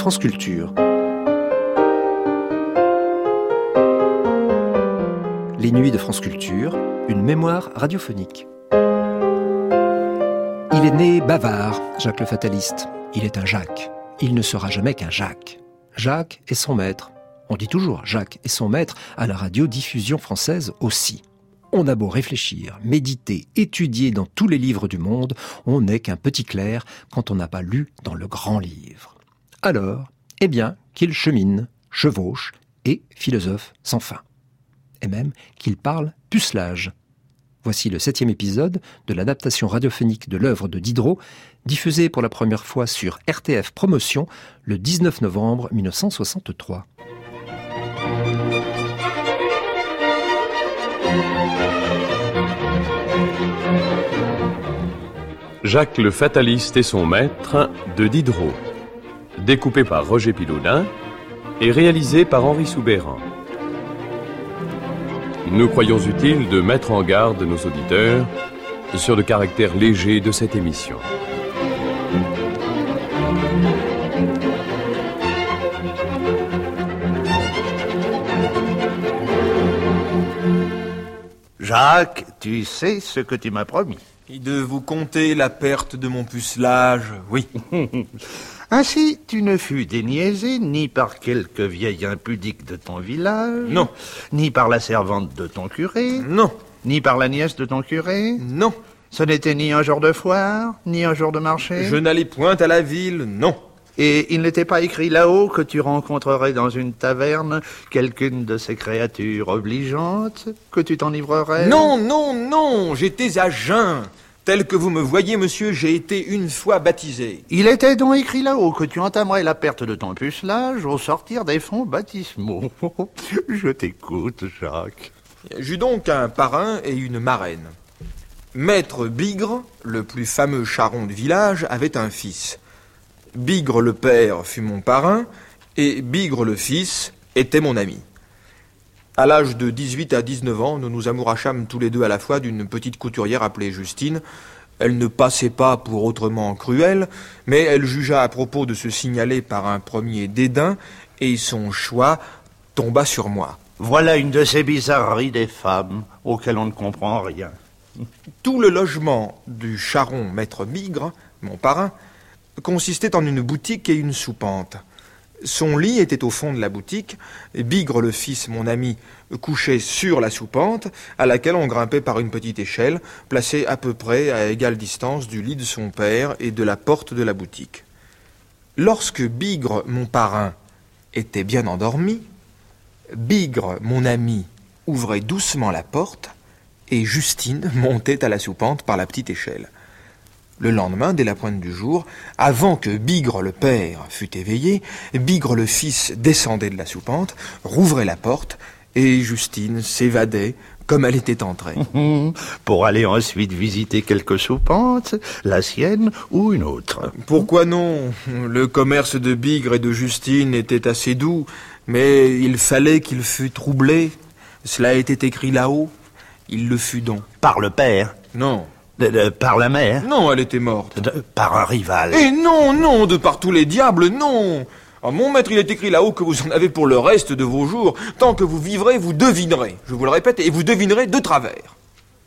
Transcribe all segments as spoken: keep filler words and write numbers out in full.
France Culture. Les nuits de France Culture, une mémoire radiophonique. Il est né bavard, Jacques le Fataliste. Il est un Jacques. Il ne sera jamais qu'un Jacques. Jacques est son maître. On dit toujours Jacques est son maître à la radiodiffusion française aussi. On a beau réfléchir, méditer, étudier dans tous les livres du monde, on n'est qu'un petit clerc quand on n'a pas lu dans le grand livre. Alors, eh bien, qu'il chemine, chevauche et philosophe sans fin. Et même qu'il parle pucelage. Voici le septième épisode de l'adaptation radiophonique de l'œuvre de Diderot, diffusée pour la première fois sur R T F Promotion le dix-neuf novembre mille neuf cent soixante-trois. Jacques le Fataliste et son maître de Diderot, découpé par Roger Piloudin et réalisé par Henri Soubeyran. Nous croyons utile de mettre en garde nos auditeurs sur le caractère léger de cette émission. Jacques, tu sais ce que tu m'as promis. Et de vous conter la perte de mon pucelage, oui. Ainsi, tu ne fus déniaisé ni par quelque vieille impudique de ton village. Non. Ni par la servante de ton curé. Non. Ni par la nièce de ton curé. Non. Ce n'était ni un jour de foire, ni un jour de marché. Je n'allais point à la ville, non. Et il n'était pas écrit là-haut que tu rencontrerais dans une taverne quelqu'une de ces créatures obligeantes, que tu t'enivrerais? Non, non, non, j'étais à jeun. Tel que vous me voyez, monsieur, j'ai été une fois baptisé. Il était donc écrit là-haut que tu entamerais la perte de ton pucelage au sortir des fonds baptismaux. Je t'écoute, Jacques. J'eus donc un parrain et une marraine. Maître Bigre, le plus fameux charron du village, avait un fils. Bigre le père fut mon parrain, et Bigre le fils était mon ami. À l'âge de dix-huit à dix-neuf ans, nous nous amourachâmes tous les deux à la fois d'une petite couturière appelée Justine. Elle ne passait pas pour autrement cruelle, mais elle jugea à propos de se signaler par un premier dédain, et son choix tomba sur moi. Voilà une de ces bizarreries des femmes, auxquelles on ne comprend rien. Tout le logement du charron maître Bigre, mon parrain, consistait en une boutique et une soupente. Son lit était au fond de la boutique. Bigre le fils, mon ami, couchait sur la soupente, à laquelle on grimpait par une petite échelle, placée à peu près à égale distance du lit de son père et de la porte de la boutique. Lorsque Bigre, mon parrain, était bien endormi, Bigre, mon ami, ouvrait doucement la porte et Justine montait à la soupente par la petite échelle. Le lendemain, dès la pointe du jour, avant que Bigre le père fût éveillé, Bigre le fils descendait de la soupente, rouvrait la porte, et Justine s'évadait comme elle était entrée. Pour aller ensuite visiter quelque soupente, la sienne ou une autre. Pourquoi non? Le commerce de Bigre et de Justine était assez doux, mais il fallait qu'il fût troublé. Cela était écrit là-haut. Il le fut donc. Par le père? Non. De, de, par la mère? Non, elle était morte. De, par un rival? Et non, non, de par tous les diables, non. Oh, mon maître, il est écrit là-haut que vous en avez pour le reste de vos jours. Tant que vous vivrez, vous devinerez. Je vous le répète, et vous devinerez de travers.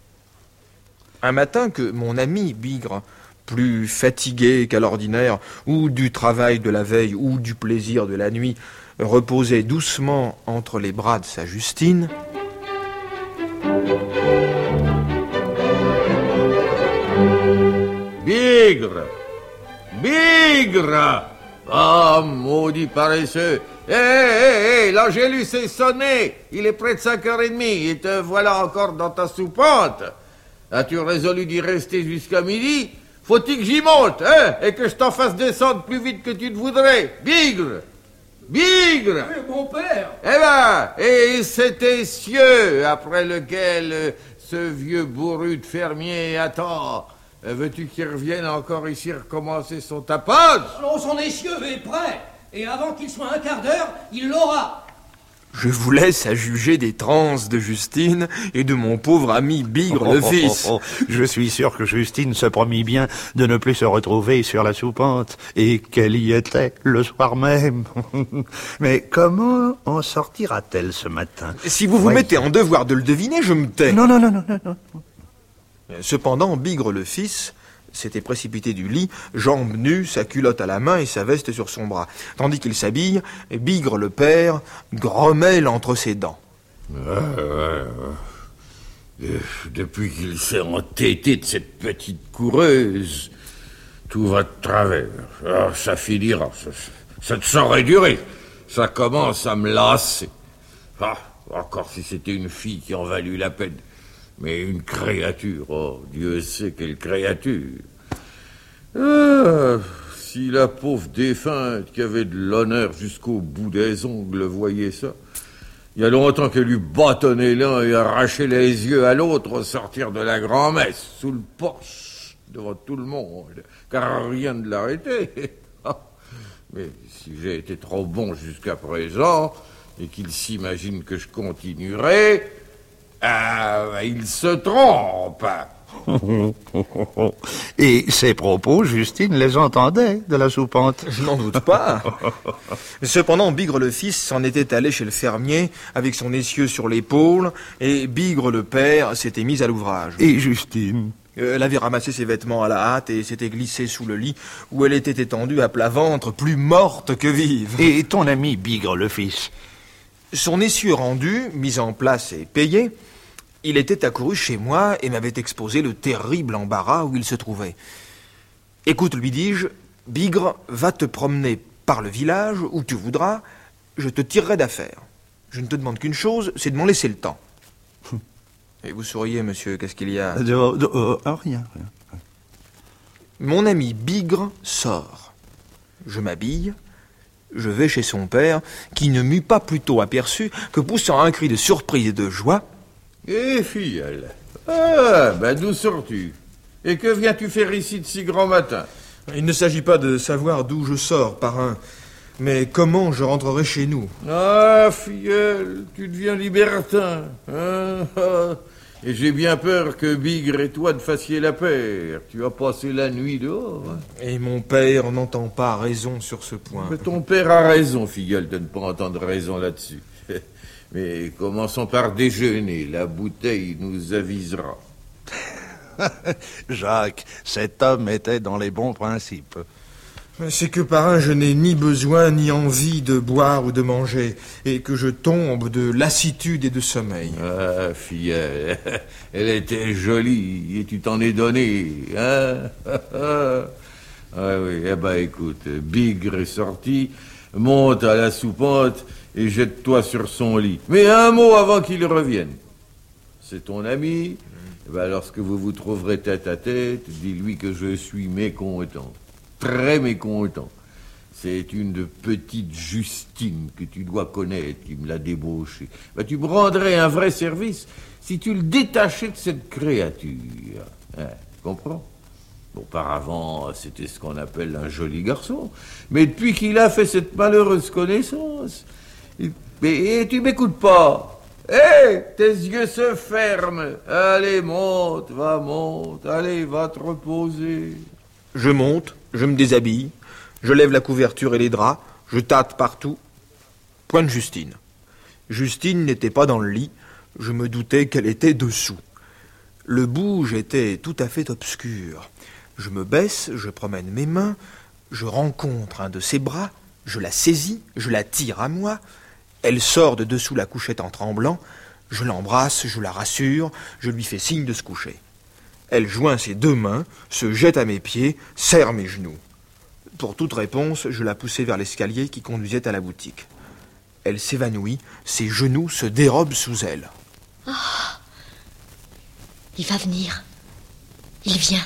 Un matin que mon ami Bigre, plus fatigué qu'à l'ordinaire, ou du travail de la veille, ou du plaisir de la nuit, reposait doucement entre les bras de sa Justine... Bigre! Bigre! Ah, oh, maudit paresseux! Hé, hé, hé, l'Angélus est sonné! Il est près de cinq heures trente et te voilà encore dans ta soupente! As-tu résolu d'y rester jusqu'à midi? Faut-il que j'y monte, hein? Et que je t'en fasse descendre plus vite que tu ne voudrais? Bigre! Bigre! Oui, mon père! Eh ben, et cet essieu après lequel euh, ce vieux bourru de fermier attend... Veux-tu qu'il revienne encore ici recommencer son tapage? Non, son essieu est prêt. Et avant qu'il soit un quart d'heure, il l'aura. Je vous laisse à juger des transes de Justine et de mon pauvre ami Bigre Oh, le oh, fils. oh, oh. Je suis sûr que Justine se promit bien de ne plus se retrouver sur la soupente et qu'elle y était le soir même. Mais comment en sortira-t-elle ce matin? Si vous vous Voyez. mettez en devoir de le deviner, je me tais. Non, non, non, non, non, non. Cependant, Bigre le fils s'était précipité du lit, jambes nues, sa culotte à la main et sa veste sur son bras. Tandis qu'il s'habille, Bigre le père grommelle entre ses dents. Ouais, ouais, ouais. Euh, Depuis qu'il s'est entêté de cette petite coureuse, tout va de travers. Ah, ça finira. Ça, ça ne saurait durer. Ça commence à me lasser. Ah, encore si c'était une fille qui en valut la peine. Mais une créature, oh, Dieu sait quelle créature. Ah, si la pauvre défunte qui avait de l'honneur jusqu'au bout des ongles voyait ça, il y a longtemps qu'elle eût bâtonné l'un et arraché les yeux à l'autre au sortir de la grand-messe, sous le porche, devant tout le monde, car rien ne l'arrêtait. Mais si j'ai été trop bon jusqu'à présent, et qu'il s'imagine que je continuerai, ah, il se trompe. Et ces propos, Justine les entendait de la soupente. Je n'en doute pas. Cependant, Bigre le fils s'en était allé chez le fermier avec son essieu sur l'épaule et Bigre le père s'était mis à l'ouvrage. Et Justine? Elle avait ramassé ses vêtements à la hâte et s'était glissée sous le lit où elle était étendue à plat ventre, plus morte que vive. Et ton ami Bigre le fils? Son essieu rendu, mis en place et payé, il était accouru chez moi et m'avait exposé le terrible embarras où il se trouvait. « Écoute, lui dis-je, Bigre, va te promener par le village où tu voudras, je te tirerai d'affaire. Je ne te demande qu'une chose, c'est de m'en laisser le temps. » Et vous souriez, monsieur, qu'est-ce qu'il y a? De, de, euh, rien, rien. Mon ami Bigre sort. Je m'habille. Je vais chez son père, qui ne m'eut pas plutôt aperçu que, poussant un cri de surprise et de joie, « Eh, filleule, ah, ben d'où sors-tu? Et que viens-tu faire ici de si grand matin? » Il ne s'agit pas de savoir d'où je sors, parrain, mais comment je rentrerai chez nous. Ah, filleule, tu deviens libertin, hein? Et j'ai bien peur que Bigre et toi ne fassiez la paire. Tu as passé la nuit dehors. Hein? Et mon père n'entend pas raison sur ce point. Mais ton père a raison, filleule, de ne pas entendre raison là-dessus. Mais commençons par déjeuner. La bouteille nous avisera. Jacques, cet homme était dans les bons principes. C'est que, parrain, je n'ai ni besoin ni envie de boire ou de manger, et que je tombe de lassitude et de sommeil. Ah, filleule, elle était jolie, et tu t'en es donné, hein? Ah oui, eh ben écoute, Bigre est sorti, monte à la soupente et jette-toi sur son lit. Mais un mot avant qu'il revienne. C'est ton ami, eh ben lorsque vous vous trouverez tête à tête, dis-lui que je suis mécontent. Très mécontent. C'est une petite Justine que tu dois connaître qui me l'a débauché. Ben, tu me rendrais un vrai service si tu le détachais de cette créature. Hein, tu comprends? Auparavant, c'était ce qu'on appelle un joli garçon. Mais depuis qu'il a fait cette malheureuse connaissance... Il... Mais et tu m'écoutes pas? Hé, hey, tes yeux se ferment. Allez, monte, va, monte. Allez, va te reposer. Je monte, je me déshabille, je lève la couverture et les draps, je tâte partout. Point de Justine. Justine n'était pas dans le lit, je me doutais qu'elle était dessous. Le bouge était tout à fait obscur. Je me baisse, je promène mes mains, je rencontre un de ses bras, je la saisis, je la tire à moi. Elle sort de dessous la couchette en tremblant, je l'embrasse, je la rassure, je lui fais signe de se coucher. Elle joint ses deux mains, se jette à mes pieds, serre mes genoux. Pour toute réponse, je la poussai vers l'escalier qui conduisait à la boutique. Elle s'évanouit, ses genoux se dérobent sous elle. Oh, il va venir. Il vient.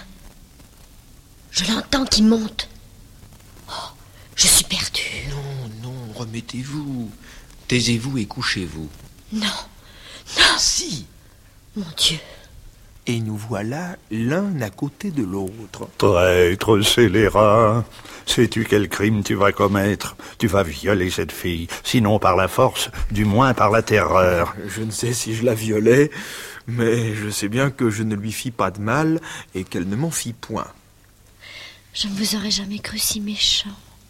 Je l'entends qui monte. Oh, je suis perdue. Non, non, remettez-vous. Taisez-vous et couchez-vous. Non, non. Si. Mon Dieu, Et nous voilà l'un à côté de l'autre. Traître scélérat, sais-tu quel crime tu vas commettre? Tu vas violer cette fille, sinon par la force, du moins par la terreur. Je ne sais si je la violais, mais je sais bien que je ne lui fis pas de mal et qu'elle ne m'en fit point. Je ne vous aurais jamais cru si méchant.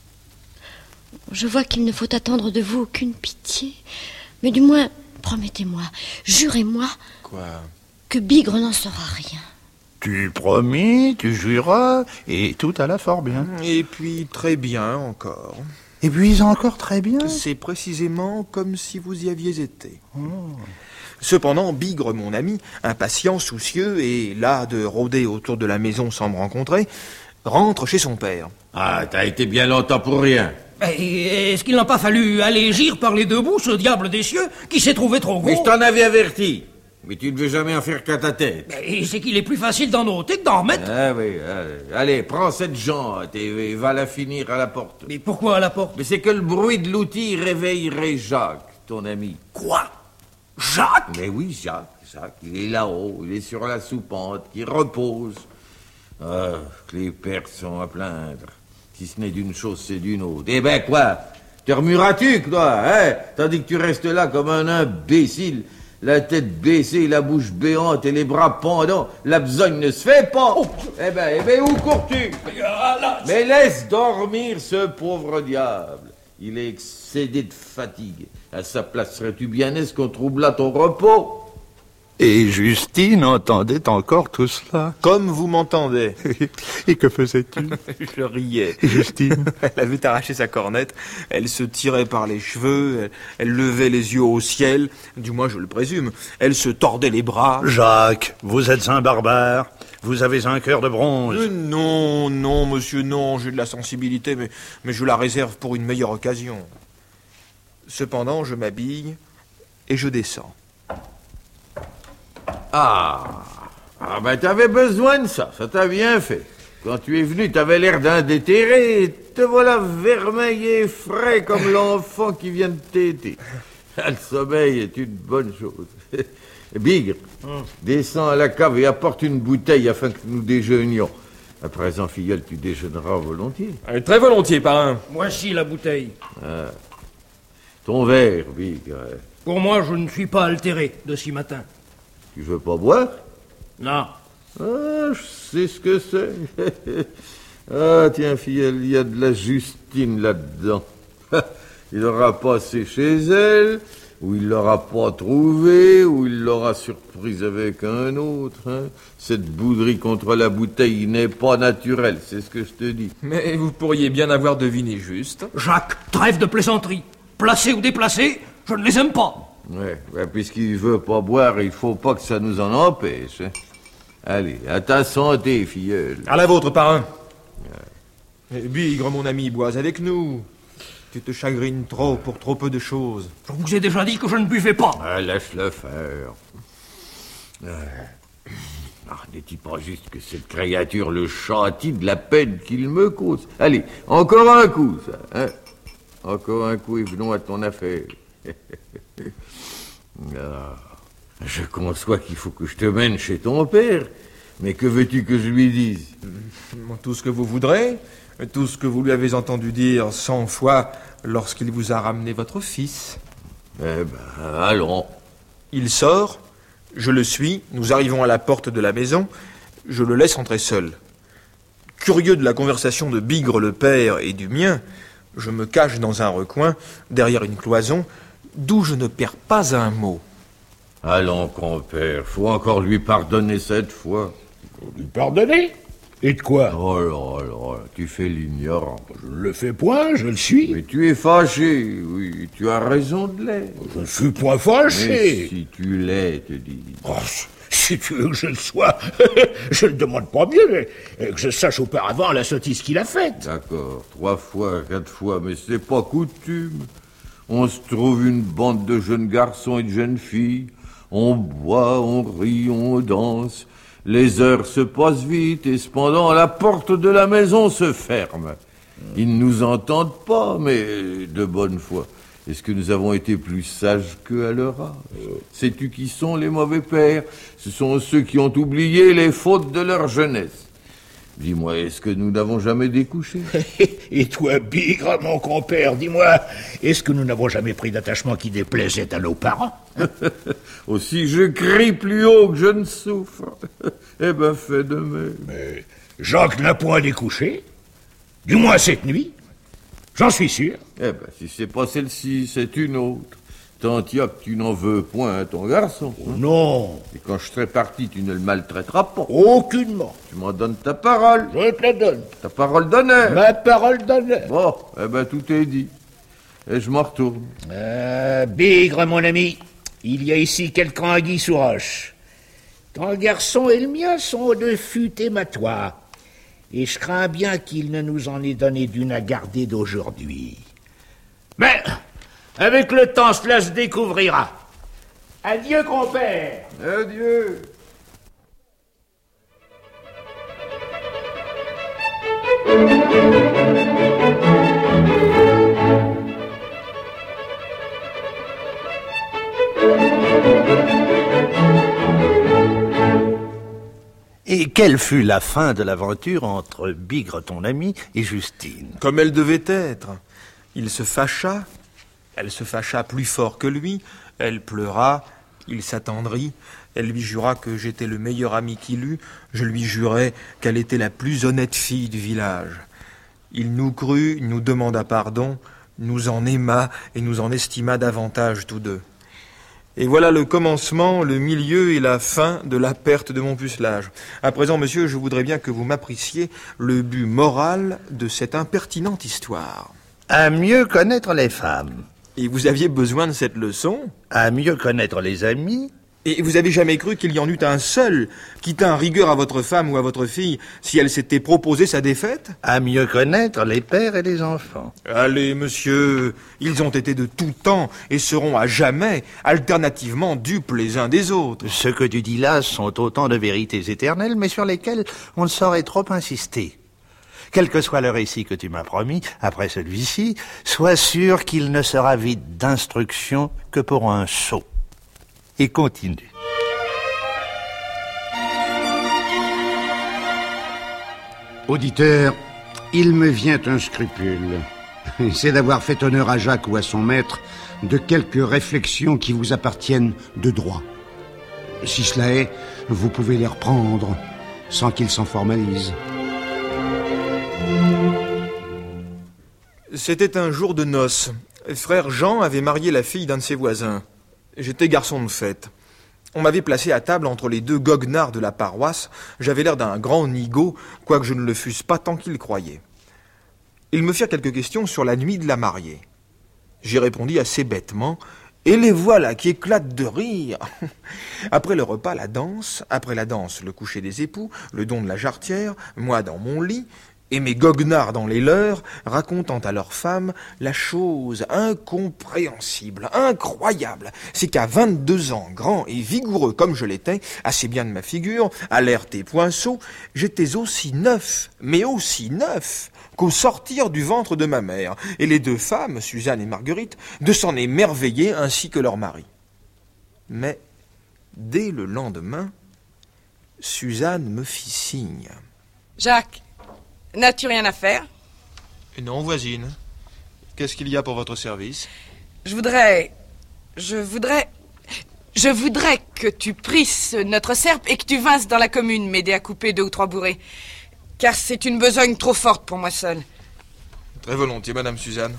Je vois qu'il ne faut attendre de vous aucune pitié. Mais du moins, promettez-moi, jurez-moi... Quoi? Que Bigre n'en saura rien. Tu promis, tu juras, et tout alla fort bien. Et puis très bien encore. Et puis encore très bien. C'est précisément comme si vous y aviez été. Oh. Cependant, Bigre, mon ami, impatient, soucieux, et là de rôder autour de la maison sans me rencontrer, rentre chez son père. Ah, t'as été bien longtemps pour rien. Est-ce qu'il n'a pas fallu allégir par les deux bouts ce diable des cieux qui s'est trouvé trop gros? Mais je t'en avais averti. Mais tu ne veux jamais en faire qu'à ta tête. Et c'est qu'il est plus facile d'en ôter que d'en remettre. Ah oui, allez, allez, prends cette jante et va la finir à la porte. Mais pourquoi à la porte? Mais c'est que le bruit de l'outil réveillerait Jacques, ton ami. Quoi? Jacques? Mais oui, Jacques, Jacques, il est là-haut, il est sur la soupente, qui repose. Ah, que les pères sont à plaindre. Si ce n'est d'une chose, c'est d'une autre. Eh ben quoi? Te remueras-tu, toi, hein? Tandis que tu restes là comme un imbécile. La tête baissée, la bouche béante et les bras pendants, la besogne ne se fait pas. Oh. Eh ben, eh ben, où cours-tu? Mais laisse dormir ce pauvre diable. Il est excédé de fatigue. À sa place, serais-tu bien aise qu'on troublât ton repos? Et Justine entendait encore tout cela. Comme vous m'entendez. Et que faisais-tu? Je riais. Et Justine? Elle avait arraché sa cornette, elle se tirait par les cheveux, elle, elle levait les yeux au ciel, du moins je le présume, elle se tordait les bras. Jacques, vous êtes un barbare, vous avez un cœur de bronze. Euh, non, non, monsieur, non, j'ai de la sensibilité, mais, mais je la réserve pour une meilleure occasion. Cependant, je m'habille et je descends. Ah, ah ben t'avais besoin de ça, ça t'a bien fait. Quand tu es venu, t'avais l'air d'un déterré, te voilà vermeil et frais comme l'enfant qui vient de téter. Le sommeil est une bonne chose. Bigre, hum. descends à la cave et apporte une bouteille afin que nous déjeunions. À présent, filleule, tu déjeuneras volontiers. Euh, très volontiers, parrain. Voici la bouteille. Ah. Ton verre, Bigre. Pour moi, je ne suis pas altéré de si matin. Tu veux pas boire? Non. Ah, je sais ce que c'est. Ah, tiens, filleule, il y a de la Justine là-dedans. Il l'aura passé chez elle, ou il l'aura pas trouvé, ou il l'aura surprise avec un autre. Hein. Cette bouderie contre la bouteille n'est pas naturelle, c'est ce que je te dis. Mais vous pourriez bien avoir deviné juste. Jacques, trêve de plaisanterie. Placé ou déplacé, je ne les aime pas. Ouais, ouais, puisqu'il veut pas boire, il faut pas que ça nous en empêche. Hein. Allez, à ta santé, filleule. À la vôtre, parrain. Ouais. Bigre, mon ami, bois avec nous. Tu te chagrines trop pour trop peu de choses. Je vous ai déjà dit que je ne buvais pas. Ah, laisse-le faire. Ah, ah, n'est-il pas juste que cette créature le châtie de la peine qu'il me cause? Allez, encore un coup, ça. Hein? Encore un coup et venons à ton affaire. Ah, je conçois qu'il faut que je te mène chez ton père, mais que veux-tu que je lui dise? Tout ce que vous voudrez, tout ce que vous lui avez entendu dire cent fois lorsqu'il vous a ramené votre fils. Eh ben, allons. Il sort, je le suis, nous arrivons à la porte de la maison, je le laisse entrer seul. Curieux de la conversation de Bigre le père et du mien, je me cache dans un recoin, derrière une cloison, d'où je ne perds pas un mot. Allons, compère, faut encore lui pardonner cette fois. Lui pardonner? Et de quoi? Oh là là, tu fais l'ignorant. Je ne le fais point, je le suis. Mais tu es fâché, oui, tu as raison de l'être. Je ne suis point fâché. Mais si tu l'es, te dis. Oh, si tu veux que je le sois, je ne demande pas mieux, que je sache auparavant la sottise qu'il a faite. D'accord, trois fois, quatre fois, mais c'est pas coutume. On se trouve une bande de jeunes garçons et de jeunes filles. On boit, on rit, on danse. Les heures se passent vite et cependant la porte de la maison se ferme. Ils ne nous entendent pas, mais de bonne foi. Est-ce que nous avons été plus sages qu'eux à leur âge? Sais-tu qui sont les mauvais pères? Ce sont ceux qui ont oublié les fautes de leur jeunesse. Dis-moi, est-ce que nous n'avons jamais découché? Et toi, Bigre, mon compère, dis-moi, est-ce que nous n'avons jamais pris d'attachement qui déplaisait à nos parents? Aussi je crie plus haut que je ne souffre. Eh ben, fais de même. Mais Jacques n'a point découché, du moins cette nuit. J'en suis sûr. Eh ben, si c'est pas celle-ci, c'est une autre. Tant y a que tu n'en veux point à ton garçon. Oh, non. Et quand je serai parti, tu ne le maltraiteras pas. Aucunement. Tu m'en donnes ta parole. Je te la donne. Ta parole d'honneur. Ma parole d'honneur. Bon, eh ben, tout est dit. Et je m'en retourne. Euh, Bigre, mon ami, il y a ici quelque anguille sous roche. Ton garçon et le mien sont de fut matois. Et je crains bien qu'il ne nous en ait donné d'une à garder d'aujourd'hui. Mais, avec le temps, cela se découvrira. Adieu, compère. Adieu. Et quelle fut la fin de l'aventure entre Bigre, ton ami, et Justine? Comme elle devait être. Il se fâcha, elle se fâcha plus fort que lui, elle pleura, il s'attendrit, elle lui jura que j'étais le meilleur ami qu'il eût, je lui jurai qu'elle était la plus honnête fille du village. Il nous crut, nous demanda pardon, nous en aima et nous en estima davantage tous deux. Et voilà le commencement, le milieu et la fin de la perte de mon pucelage. À présent, monsieur, je voudrais bien que vous m'appriciez le but moral de cette impertinente histoire. À mieux connaître les femmes. Et vous aviez besoin de cette leçon? À mieux connaître les amis. Et vous avez jamais cru qu'il y en eût un seul qui tînt rigueur à votre femme ou à votre fille si elle s'était proposé sa défaite? À mieux connaître les pères et les enfants. Allez, monsieur, ils ont été de tout temps et seront à jamais alternativement dupes les uns des autres. Ce que tu dis là sont autant de vérités éternelles, mais sur lesquelles on ne saurait trop insister. Quel que soit le récit que tu m'as promis, après celui-ci, sois sûr qu'il ne sera vide d'instruction que pour un sot. Et continue. Auditeur, il me vient un scrupule. C'est d'avoir fait honneur à Jacques ou à son maître de quelques réflexions qui vous appartiennent de droit. Si cela est, vous pouvez les reprendre sans qu'ils s'en formalisent. C'était un jour de noces. Frère Jean avait marié la fille d'un de ses voisins. J'étais garçon de fête. On m'avait placé à table entre les deux goguenards de la paroisse. J'avais l'air d'un grand nigaud, quoique je ne le fusse pas tant qu'ils croyaient. Ils me firent quelques questions sur la nuit de la mariée. J'y répondis assez bêtement, et les voilà qui éclatent de rire. Après le repas, la danse, après la danse, le coucher des époux, le don de la jarretière, moi dans mon lit, et mes goguenards dans les leurs, racontant à leurs femmes la chose incompréhensible, incroyable, c'est qu'à vingt-deux ans, grand et vigoureux comme je l'étais, assez bien de ma figure, alerte et poinceau, j'étais aussi neuf, mais aussi neuf, qu'au sortir du ventre de ma mère, et les deux femmes, Suzanne et Marguerite, de s'en émerveiller ainsi que leur mari. Mais, dès le lendemain, Suzanne me fit signe. Jacques, n'as-tu rien à faire? Non, voisine. Qu'est-ce qu'il y a pour votre service? Je voudrais... Je voudrais... Je voudrais que tu prisses notre serpe et que tu vinsses dans la commune m'aider à couper deux ou trois bourrées. Car c'est une besogne trop forte pour moi seule. Très volontiers, Madame Suzanne.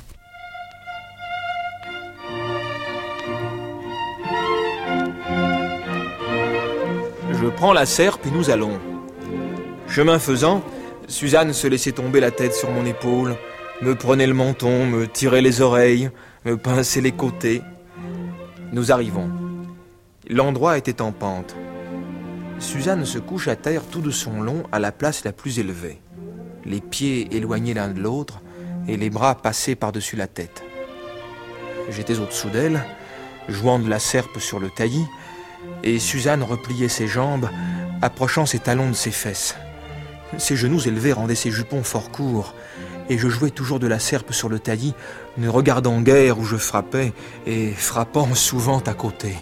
Je prends la serpe et nous allons. Chemin faisant, Suzanne se laissait tomber la tête sur mon épaule, me prenait le menton, me tirait les oreilles, me pinçait les côtés. Nous arrivons. L'endroit était en pente. Suzanne se couche à terre tout de son long à la place la plus élevée, les pieds éloignés l'un de l'autre et les bras passés par-dessus la tête. J'étais au-dessous d'elle, jouant de la serpe sur le taillis, et Suzanne repliait ses jambes, approchant ses talons de ses fesses. Ses genoux élevés rendaient ses jupons fort courts, et je jouais toujours de la serpe sur le taillis, ne regardant guère où je frappais, et frappant souvent à côté.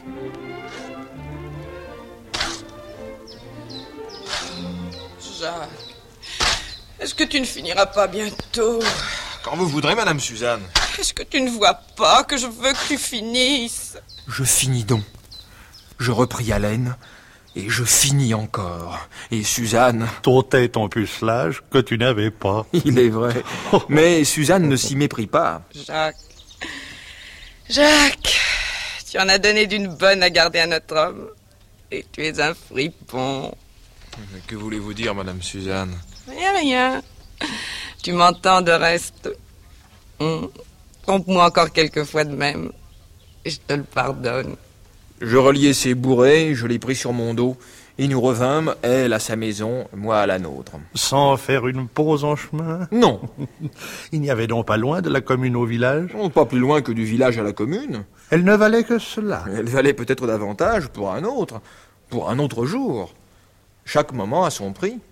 Jacques, est-ce que tu ne finiras pas bientôt? Quand vous voudrez, Madame Suzanne. Est-ce que tu ne vois pas que je veux que tu finisses? Je finis donc. Je repris haleine, et je finis encore. Et Suzanne... T'ôtais ton pucelage que tu n'avais pas. Il est vrai. Mais Suzanne ne s'y méprit pas. Jacques... Jacques... Tu en as donné d'une bonne à garder à notre homme. Et tu es un fripon. Mais que voulez-vous dire, Madame Suzanne? Rien, rien. Tu m'entends de reste. Hum. Trompe-moi encore quelques fois de même. Et je te le pardonne. Je reliai ses bourrées, je l'ai pris sur mon dos, et nous revînmes, elle à sa maison, moi à la nôtre. Sans faire une pause en chemin? Non. Il n'y avait donc pas loin de la commune au village? Non, pas plus loin que du village à la commune. Elle ne valait que cela? Elle valait peut-être davantage pour un autre, pour un autre jour. Chaque moment a son prix.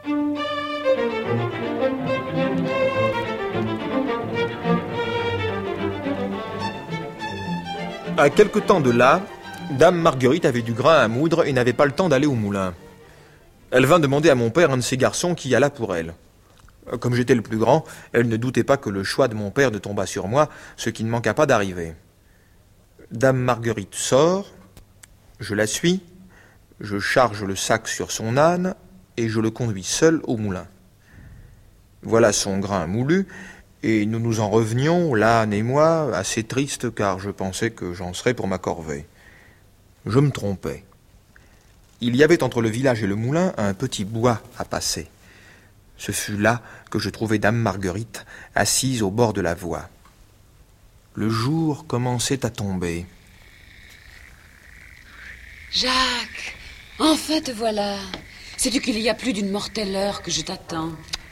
À quelque temps de là, Dame Marguerite avait du grain à moudre et n'avait pas le temps d'aller au moulin. Elle vint demander à mon père un de ses garçons qui alla pour elle. Comme j'étais le plus grand, elle ne doutait pas que le choix de mon père ne tombât sur moi, ce qui ne manqua pas d'arriver. Dame Marguerite sort, je la suis, je charge le sac sur son âne et je le conduis seul au moulin. Voilà son grain moulu, et nous nous en revenions, l'âne et moi, assez tristes car je pensais que j'en serais pour ma corvée. Je me trompais. Il y avait entre le village et le moulin un petit bois à passer. Ce fut là que je trouvai Dame Marguerite, assise au bord de la voie. Le jour commençait à tomber. Jacques, enfin te voilà. Sais-tu qu'il y a plus d'une mortelle heure que je t'attends?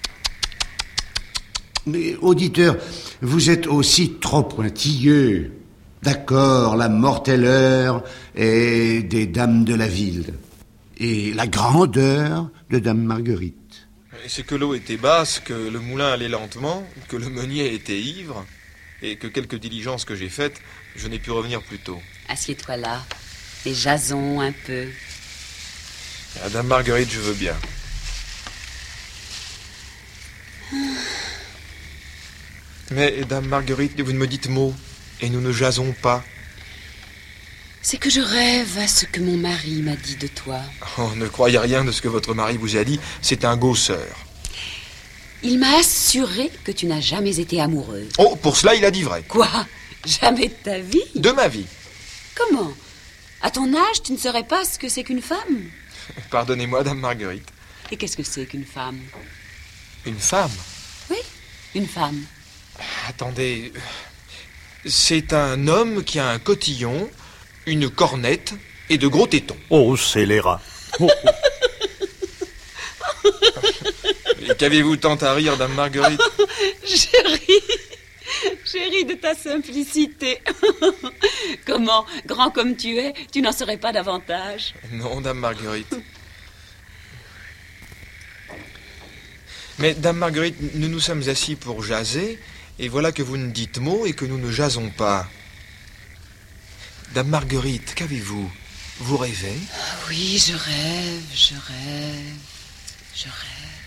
Mais, auditeur, vous êtes aussi trop pointilleux. D'accord, la mortelle heure est des dames de la ville. Et la grandeur de Dame Marguerite. C'est que l'eau était basse, que le moulin allait lentement, que le meunier était ivre, et que quelques diligences que j'ai faites, je n'ai pu revenir plus tôt. Assieds-toi là, et jasons un peu. À Dame Marguerite, je veux bien. Mais, Dame Marguerite, vous ne me dites mot, et nous ne jasons pas. C'est que je rêve à ce que mon mari m'a dit de toi. Oh, ne croyez rien de ce que votre mari vous a dit, c'est un gosseur. Il m'a assuré que tu n'as jamais été amoureuse. Oh, pour cela, il a dit vrai. Quoi? Jamais de ta vie? De ma vie. Comment? À ton âge, tu ne saurais pas ce que c'est qu'une femme? Pardonnez-moi, Dame Marguerite. Et qu'est-ce que c'est qu'une femme? Une femme? Oui, une femme. Attendez, c'est un homme qui a un cotillon, une cornette et de gros tétons. Oh, scélérat. Oh. Et qu'avez-vous tant à rire, Dame Marguerite? J'ai ri. J'ai ri de ta simplicité. Comment, grand comme tu es, tu n'en saurais pas davantage? Non, Dame Marguerite. Mais, Dame Marguerite, nous nous sommes assis pour jaser, et voilà que vous ne dites mot et que nous ne jasons pas. Dame Marguerite, qu'avez-vous? Vous rêvez? Oui, je rêve, je rêve, je rêve.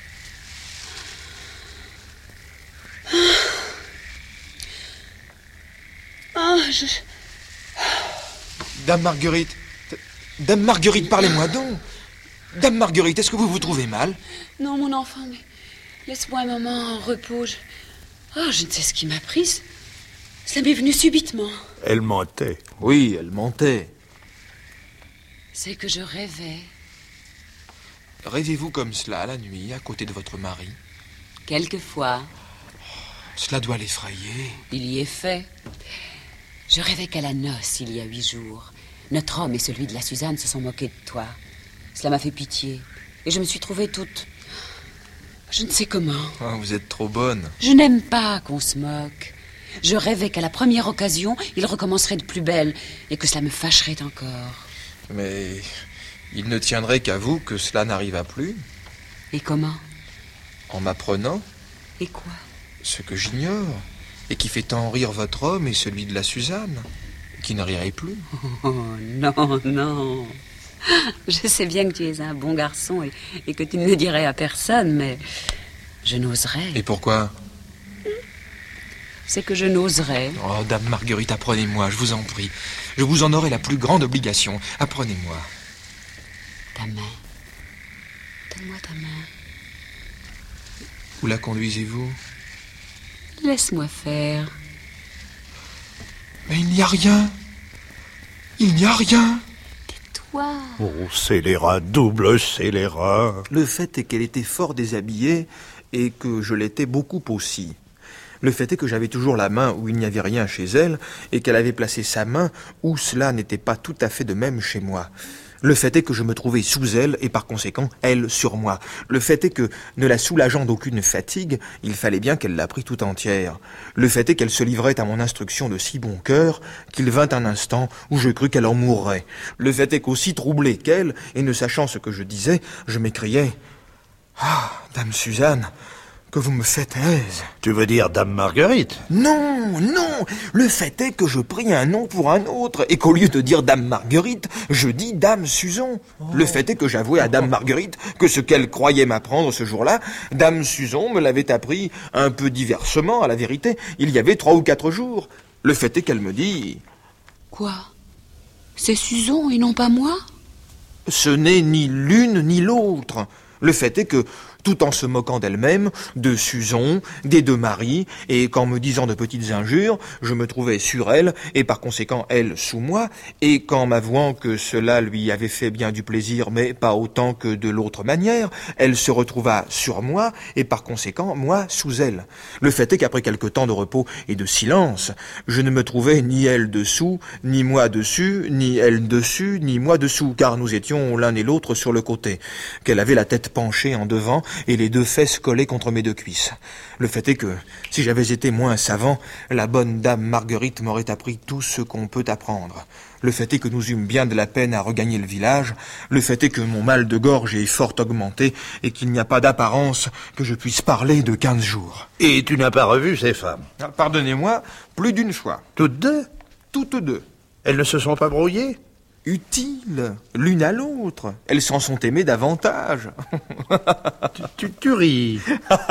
Ah, oh, je... Dame Marguerite, Dame Marguerite, parlez-moi donc. Dame Marguerite, est-ce que vous vous trouvez mal? Non, mon enfant, mais laisse-moi un moment en repos. Je... Oh, je ne sais ce qui m'a prise. Ça m'est venu subitement. Elle mentait. Oui, elle mentait. C'est que je rêvais. Rêvez-vous comme cela la nuit, à côté de votre mari? Quelquefois. Cela doit l'effrayer. Il y est fait. Je rêvais qu'à la noce, il y a huit jours, notre homme et celui de la Suzanne se sont moqués de toi. Cela m'a fait pitié. Et je me suis trouvée toute... Je ne sais comment. Oh, vous êtes trop bonne. Je n'aime pas qu'on se moque. Je rêvais qu'à la première occasion, il recommencerait de plus belle et que cela me fâcherait encore. Mais il ne tiendrait qu'à vous que cela n'arrivât plus. Et comment? En m'apprenant. Et quoi? Ce que j'ignore, et qui fait tant rire votre homme et celui de la Suzanne, qui ne rirait plus. Oh, non, non. Je sais bien que tu es un bon garçon et, et que tu ne le dirais à personne, mais je n'oserais. Et pourquoi? C'est que je n'oserais. Oh, Dame Marguerite, apprenez-moi, je vous en prie. Je vous en aurai la plus grande obligation. Apprenez-moi. Ta main. Donne-moi ta main. Où la conduisez-vous? Laisse-moi faire. Mais il n'y a rien. Il n'y a rien. Tais-toi. Oh, scélérat, double scélérat. Le fait est qu'elle était fort déshabillée et que je l'étais beaucoup aussi. Le fait est que j'avais toujours la main où il n'y avait rien chez elle et qu'elle avait placé sa main où cela n'était pas tout à fait de même chez moi. Le fait est que je me trouvais sous elle et par conséquent, elle sur moi. Le fait est que, ne la soulageant d'aucune fatigue, il fallait bien qu'elle la prît tout entière. Le fait est qu'elle se livrait à mon instruction de si bon cœur qu'il vint un instant où je crus qu'elle en mourrait. Le fait est qu'aussi troublé qu'elle, et ne sachant ce que je disais, je m'écriai « Ah, Dame Suzanne, que vous me faites aise. » Tu veux dire Dame Marguerite? Non, non. Le fait est que je pris un nom pour un autre et qu'au lieu de dire Dame Marguerite, je dis Dame Suzon. Oh. Le fait est que j'avouai à Dame Marguerite que ce qu'elle croyait m'apprendre ce jour-là, Dame Suzon me l'avait appris un peu diversement, à la vérité, il y avait trois ou quatre jours. Le fait est qu'elle me dit... Quoi? C'est Suzon et non pas moi? Ce n'est ni l'une ni l'autre. Le fait est que, tout en se moquant d'elle-même, de Suzon, des deux maris, et qu'en me disant de petites injures, je me trouvais sur elle, et par conséquent elle sous moi, et qu'en m'avouant que cela lui avait fait bien du plaisir, mais pas autant que de l'autre manière, elle se retrouva sur moi, et par conséquent moi sous elle. Le fait est qu'après quelque temps de repos et de silence, je ne me trouvais ni elle dessous, ni moi dessus, ni elle dessus, ni moi dessous, car nous étions l'un et l'autre sur le côté, qu'elle avait la tête penchée en devant, et les deux fesses collées contre mes deux cuisses. Le fait est que, si j'avais été moins savant, la bonne dame Marguerite m'aurait appris tout ce qu'on peut apprendre. Le fait est que nous eûmes bien de la peine à regagner le village. Le fait est que mon mal de gorge est fort augmenté et qu'il n'y a pas d'apparence que je puisse parler de quinze jours. Et tu n'as pas revu ces femmes? Ah, pardonnez-moi, plus d'une fois. Toutes deux? Toutes deux. Elles ne se sont pas brouillées? Utiles, l'une à l'autre. Elles s'en sont aimées davantage. tu, tu, tu ris.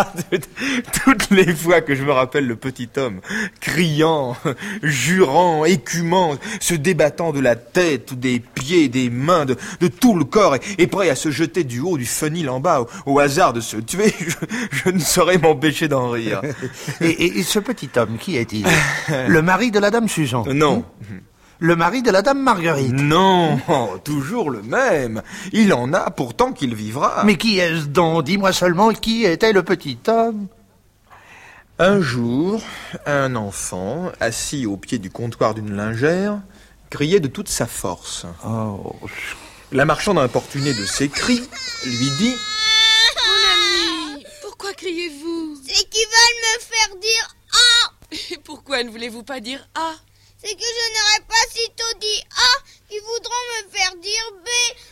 Toutes les fois que je me rappelle le petit homme, criant, jurant, écumant, se débattant de la tête, des pieds, des mains, de, de tout le corps, et, et prêt à se jeter du haut du fenil en bas, au, au hasard de se tuer, je, je ne saurais m'empêcher d'en rire. et, et, et ce petit homme, qui est-il? Le mari de la dame Suzon? Non. Le mari de la dame Marguerite? Non, toujours le même. Il en a pourtant qu'il vivra. Mais qui est-ce donc? Dis-moi seulement qui était le petit homme. Un jour, un enfant, assis au pied du comptoir d'une lingère, criait de toute sa force. Oh. La marchande importunée de ses cris lui dit... Mon ami, pourquoi criez-vous? C'est qu'ils veulent me faire dire « Ah !» Et pourquoi ne voulez-vous pas dire « Ah » C'est que je n'aurais pas sitôt dit « A » qu'ils voudront me faire dire « B ».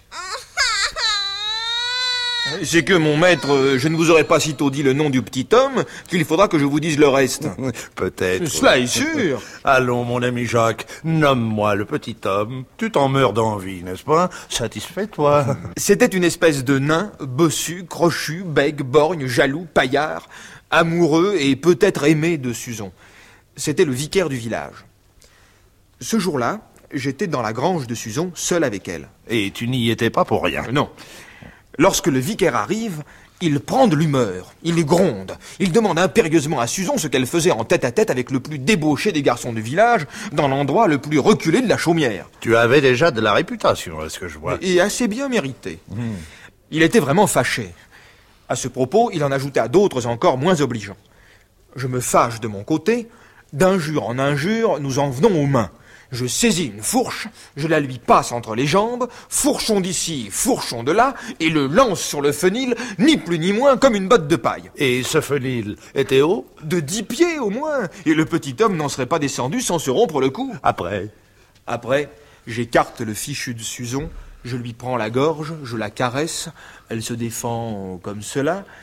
C'est que, mon maître, je ne vous aurais pas sitôt dit le nom du petit homme qu'il faudra que je vous dise le reste. Peut-être. Cela est sûr. Allons, mon ami Jacques, nomme-moi le petit homme. Tu t'en meurs d'envie, n'est-ce pas? Satisfais-toi. C'était une espèce de nain, bossu, crochu, bègue, borgne, jaloux, paillard, amoureux et peut-être aimé de Suzon. C'était le vicaire du village. Ce jour-là, j'étais dans la grange de Suzon, seul avec elle. Et tu n'y étais pas pour rien? Non. Lorsque le vicaire arrive, il prend de l'humeur, il gronde, il demande impérieusement à Suzon ce qu'elle faisait en tête-à-tête avec le plus débauché des garçons du village, dans l'endroit le plus reculé de la chaumière. Tu avais déjà de la réputation, est-ce que je vois? Et assez bien méritée. Mmh. Il était vraiment fâché. À ce propos, il en ajouta d'autres encore moins obligeants. Je me fâche de mon côté, d'injure en injure, nous en venons aux mains. Je saisis une fourche, je la lui passe entre les jambes, fourchon d'ici, fourchon de là, et le lance sur le fenil, ni plus ni moins, comme une botte de paille. Et ce fenil était haut? De dix pieds au moins, et le petit homme n'en serait pas descendu sans se rompre le cou. Après? Après, j'écarte le fichu de Suzon, je lui prends la gorge, je la caresse, elle se défend comme cela.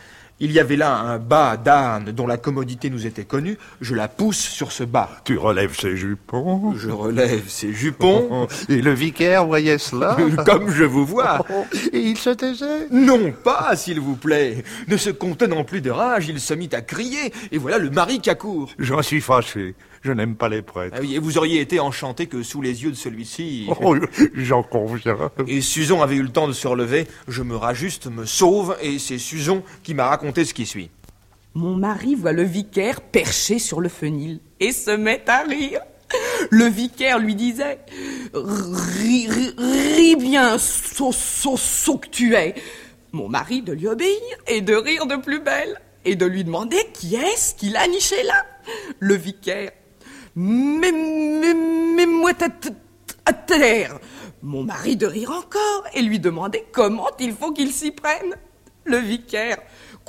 Il y avait là un bas d'âne dont la commodité nous était connue. Je la pousse sur ce bas. Tu relèves ses jupons. Je relève ses jupons. Et le vicaire voyait cela. Comme je vous vois. Et il se taisait. Non pas, s'il vous plaît. Ne se contenant plus de rage, il se mit à crier. Et voilà le mari qui accourt. J'en suis fâché. Je n'aime pas les prêtres. Ah oui, et vous auriez été enchanté que sous les yeux de celui-ci... Oh, j'en conviens. Et Suzon avait eu le temps de se relever. Je me rajuste, me sauve, et c'est Suzon qui m'a raconté ce qui suit. Mon mari voit le vicaire perché sur le fenil et se met à rire. Le vicaire lui disait « Ris, ris, ris bien, saut, saut, saut que tu es !» Mon mari de lui obéir et de rire de plus belle et de lui demander qui est-ce qu'il a niché là. Le vicaire « Mais, mais, mais moi à terre !» Mon mari de rire encore et lui demander comment il faut qu'il s'y prenne. Le vicaire «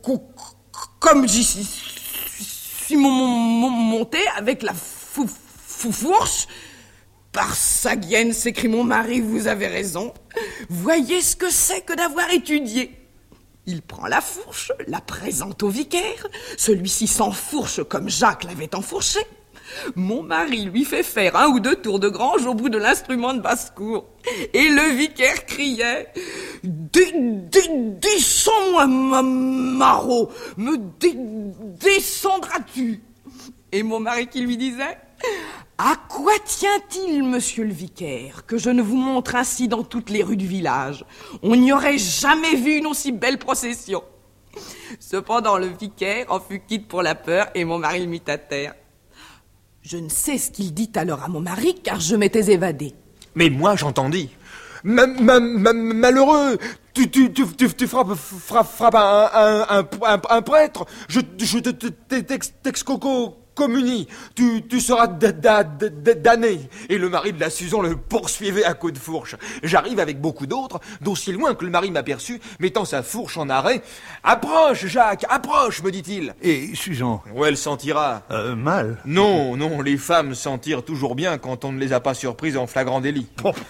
Comme j'y suis monté avec la fou, fou, fourche, par sa guienne, s'écrie mon mari, vous avez raison. Voyez ce que c'est que d'avoir étudié. » Il prend la fourche, la présente au vicaire. Celui-ci s'enfourche comme Jacques l'avait enfourché. Mon mari lui fait faire un ou deux tours de grange au bout de l'instrument de basse-cour. Et le vicaire criait « Descends-moi, ma maraud, me dé descendras-tu » Et mon mari qui lui disait « À quoi tient-il, monsieur le vicaire, que je ne vous montre ainsi dans toutes les rues du village? On n'y aurait jamais vu une aussi belle procession. » Cependant, le vicaire en fut quitte pour la peur et mon mari le mit à terre. Je ne sais ce qu'il dit alors à mon mari, car je m'étais évadée. Mais moi, j'entendis. Ma, ma, ma, malheureux, tu, tu, tu, tu, tu frappes, frappes, frappes un, un, un, un, un prêtre. Je, je te, t'ex, t'excoco, communie. Tu, tu seras damné. Et le mari de la Suzon le poursuivait à coups de fourche. J'arrive avec beaucoup d'autres, d'aussi loin que le mari m'aperçut, mettant sa fourche en arrêt. Approche, Jacques, approche, me dit-il. Et Suzon? Où elle sentira? Euh, mal. Non, non, les femmes s'en tirent toujours bien quand on ne les a pas surprises en flagrant délit.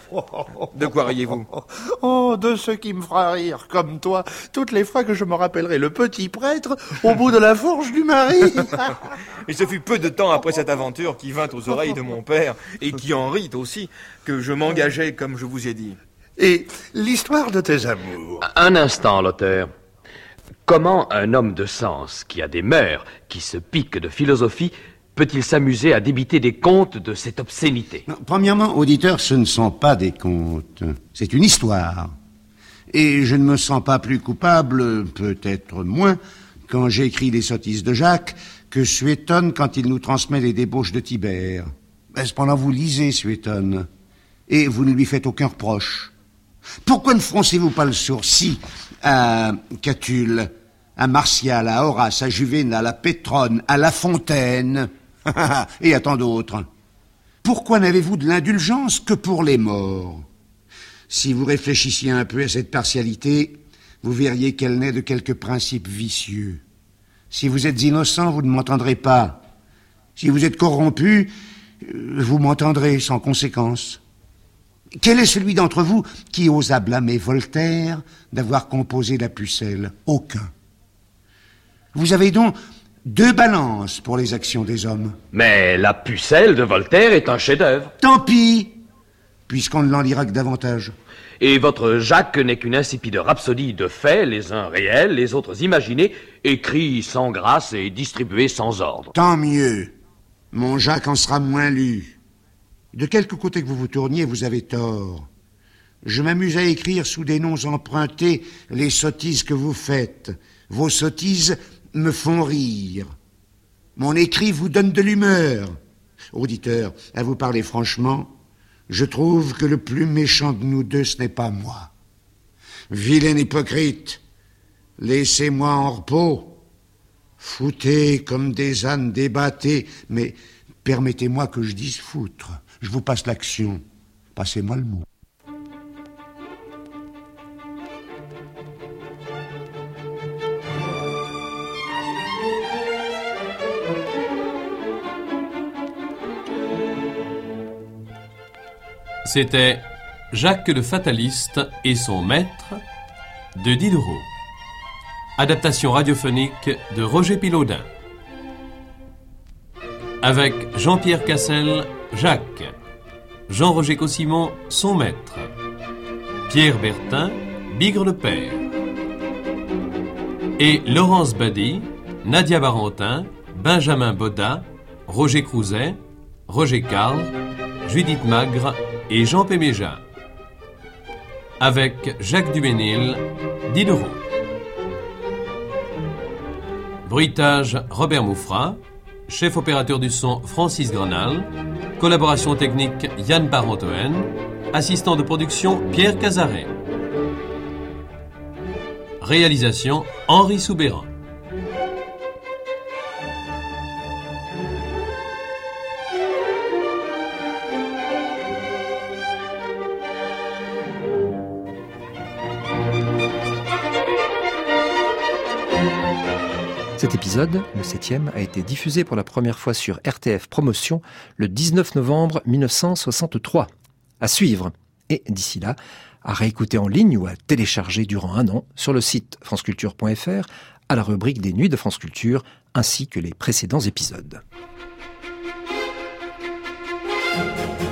De quoi riez-vous? Oh, de ce qui me fera rire, comme toi, toutes les fois que je me rappellerai le petit prêtre au bout de la fourche du mari. Et ce fut peu de temps après cette aventure qui vint aux oreilles de mon père, et qui en rit aussi, que je m'engageai comme je vous ai dit. Et l'histoire de tes amours? Un instant, l'auteur. Comment un homme de sens, qui a des mœurs, qui se pique de philosophie, peut-il s'amuser à débiter des contes de cette obscénité? Non, premièrement, auditeur, ce ne sont pas des contes. C'est une histoire. Et je ne me sens pas plus coupable, peut-être moins, quand j'écris les sottises de Jacques, que Suétone quand il nous transmet les débauches de Tibère. Ben, cependant, vous lisez Suétone, et vous ne lui faites aucun reproche. Pourquoi ne froncez-vous pas le sourcil à Catulle, à Martial, à Horace, à Juvène, à la Pétrone, à La Fontaine, et à tant d'autres? Pourquoi n'avez-vous de l'indulgence que pour les morts? Si vous réfléchissiez un peu à cette partialité, vous verriez qu'elle naît de quelques principes vicieux. Si vous êtes innocent, vous ne m'entendrez pas. Si vous êtes corrompu, vous m'entendrez sans conséquence. Quel est celui d'entre vous qui osa blâmer Voltaire d'avoir composé la Pucelle? Aucun. Vous avez donc deux balances pour les actions des hommes. Mais la Pucelle de Voltaire est un chef-d'œuvre. Tant pis, puisqu'on ne l'en lira que davantage. Et votre Jacques n'est qu'une insipide rhapsodie de faits, les uns réels, les autres imaginés, écrits sans grâce et distribués sans ordre. Tant mieux. Mon Jacques en sera moins lu. De quelque côté que vous vous tourniez, vous avez tort. Je m'amuse à écrire sous des noms empruntés les sottises que vous faites. Vos sottises me font rire. Mon écrit vous donne de l'humeur. Auditeur, à vous parler franchement, je trouve que le plus méchant de nous deux, ce n'est pas moi. Vilain hypocrite, laissez-moi en repos. Foutez comme des ânes débattés, mais permettez-moi que je dise foutre. Je vous passe l'action. Passez-moi le mot. C'était Jacques le Fataliste et son maître de Diderot. adaptation radiophonique de Roger Pilaudin. Avec Jean-Pierre Cassel, Jacques, Jean-Roger Cossimon, son maître, Pierre Bertin, Bigre le père, et Laurence Bady, Nadia Barentin, Benjamin Boda, Roger Crouzet, Roger Carle, Judith Magre et Jean Péméja. Avec Jacques Duménil, Diderot. Bruitage Robert Moufra, chef opérateur du son Francis Grenal, collaboration technique Yann Parentoen, assistant de production Pierre Cazaret. Réalisation Henri Soubéran. Cet épisode, le septième, a été diffusé pour la première fois sur R T F Promotion le dix-neuf novembre mille neuf cent soixante-trois. À suivre. Et d'ici là, à réécouter en ligne ou à télécharger durant un an sur le site franceculture point f r à la rubrique des Nuits de France Culture ainsi que les précédents épisodes.